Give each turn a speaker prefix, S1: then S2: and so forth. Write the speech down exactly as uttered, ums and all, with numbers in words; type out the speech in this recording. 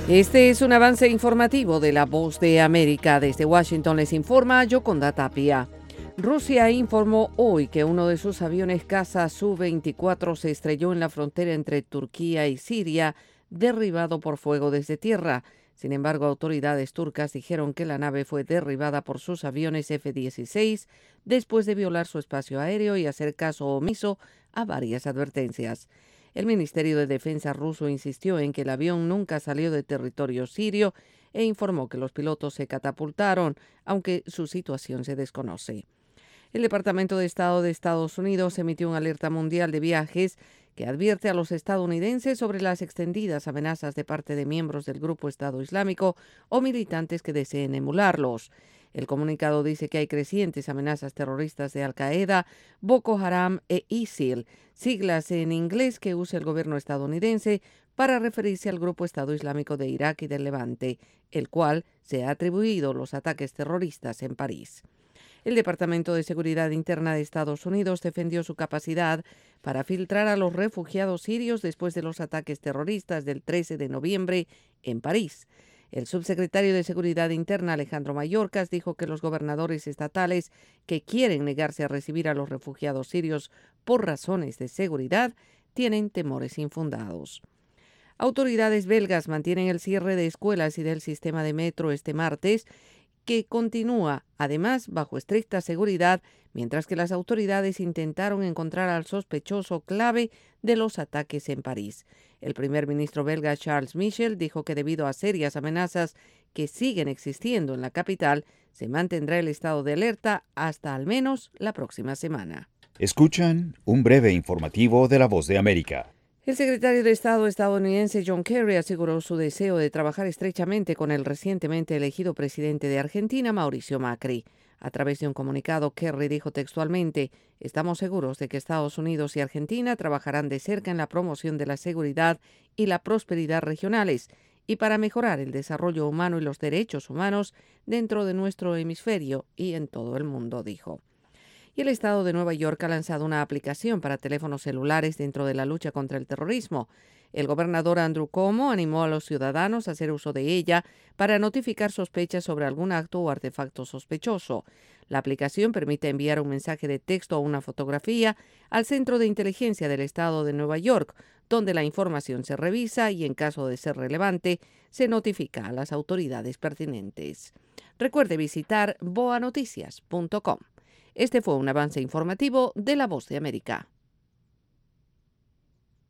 S1: Este es un avance informativo de La Voz de América. Desde Washington les informa Yoconda Tapia. Rusia informó hoy que uno de sus aviones caza Su veinticuatro se estrelló en la frontera entre Turquía y Siria, derribado por fuego desde tierra. Sin embargo, autoridades turcas dijeron que la nave fue derribada por sus aviones F dieciséis después de violar su espacio aéreo y hacer caso omiso a varias advertencias. El Ministerio de Defensa ruso insistió en que el avión nunca salió de territorio sirio e informó que los pilotos se catapultaron, aunque su situación se desconoce. El Departamento de Estado de Estados Unidos emitió una alerta mundial de viajes que advierte a los estadounidenses sobre las extendidas amenazas de parte de miembros del grupo Estado Islámico o militantes que deseen emularlos. El comunicado dice que hay crecientes amenazas terroristas de Al-Qaeda, Boko Haram e ISIL, siglas en inglés que usa el gobierno estadounidense para referirse al grupo Estado Islámico de Irak y del Levante, el cual se ha atribuido los ataques terroristas en París. El Departamento de Seguridad Interna de Estados Unidos defendió su capacidad para filtrar a los refugiados sirios después de los ataques terroristas del trece de noviembre en París. El subsecretario de Seguridad Interna, Alejandro Mayorkas, dijo que los gobernadores estatales que quieren negarse a recibir a los refugiados sirios por razones de seguridad tienen temores infundados. Autoridades belgas mantienen el cierre de escuelas y del sistema de metro este martes, que continúa, además, bajo estricta seguridad, mientras que las autoridades intentaron encontrar al sospechoso clave de los ataques en París. El primer ministro belga Charles Michel dijo que debido a serias amenazas que siguen existiendo en la capital, se mantendrá el estado de alerta hasta al menos la próxima semana.
S2: Escuchan un breve informativo de La Voz de América.
S1: El secretario de Estado estadounidense John Kerry aseguró su deseo de trabajar estrechamente con el recientemente elegido presidente de Argentina, Mauricio Macri. A través de un comunicado, Kerry dijo textualmente: «Estamos seguros de que Estados Unidos y Argentina trabajarán de cerca en la promoción de la seguridad y la prosperidad regionales y para mejorar el desarrollo humano y los derechos humanos dentro de nuestro hemisferio y en todo el mundo», dijo. Y el estado de Nueva York ha lanzado una aplicación para teléfonos celulares dentro de la lucha contra el terrorismo. El gobernador Andrew Cuomo animó a los ciudadanos a hacer uso de ella para notificar sospechas sobre algún acto o artefacto sospechoso. La aplicación permite enviar un mensaje de texto o una fotografía al Centro de Inteligencia del Estado de Nueva York, donde la información se revisa y, en caso de ser relevante, se notifica a las autoridades pertinentes. Recuerde visitar boa noticias punto com. Este fue un avance informativo de La Voz de América.